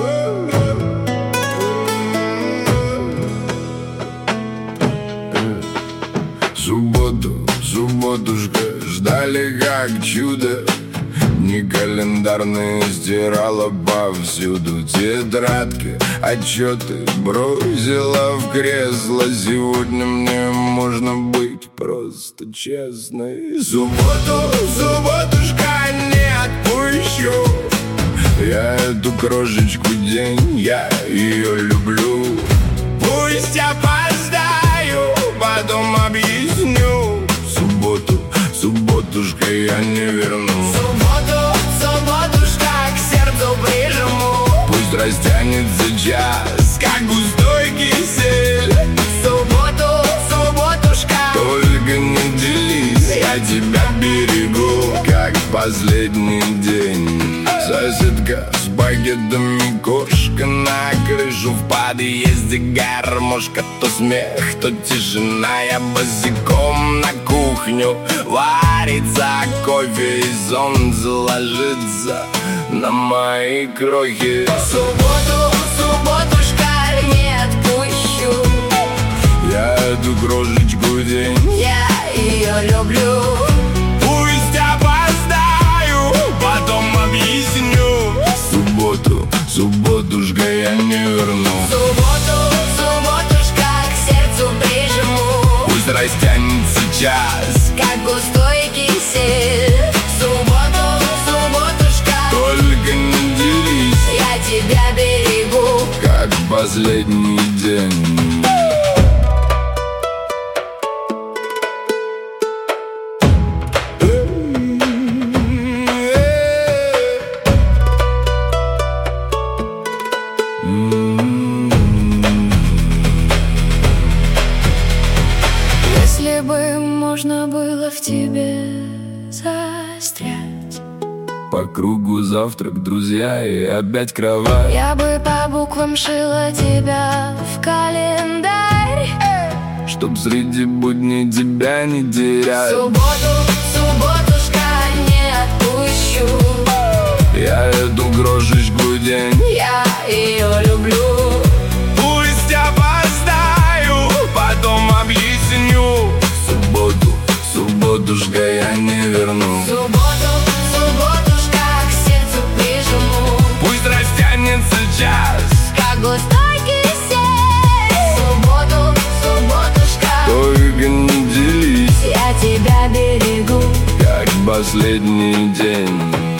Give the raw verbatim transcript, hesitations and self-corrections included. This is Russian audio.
Субботу, субботушка, ждали как чудо. Не календарные стирала повсюду тетрадки, отчеты бросила в кресло. Сегодня мне можно быть просто честной. Субботу, субботушка, не отпущу я эту крошечку день, я ее люблю. Пусть опоздаю, потом объясню. Субботу, субботушка, я не верну. Субботу, субботушка, к сердцу прижму. Пусть растянется час, как густой кисель. Субботу, субботушка, только не делись, я тебя берегу, как последний день. Соседка с багетами, кошка на крышу, в подъезде гармошка. То смех, то тишина, я босиком на кухню. Варится кофе и сон заложится на мои крохи. субботу, субботушка, не отпущу Я эту крошечку день, я ее люблю. пусть опоздаю, потом объясню. Субботу, субботушка, я не верну. Субботу, субботушка, к сердцу прижму. Пусть растянется час, Как густой кисель. Субботу, субботушка, только не делись, я тебя берегу. как последний день. Если бы можно было в тебе застрять, По кругу завтрак, друзья, и опять кровать. я бы по буквам шила тебя в календарь. Чтоб среди будней тебя не терять. Субботу, субботушка, не отпущу Я эту крошечку день, я ее люблю. пусть опоздаю, потом объясню. Субботу, субботушка, я не верну. Субботу, субботушка, к сердцу прижму. Пусть растянется час, Как густой кисель. Субботу, субботушка, только не делись, я тебя берегу. как последний день.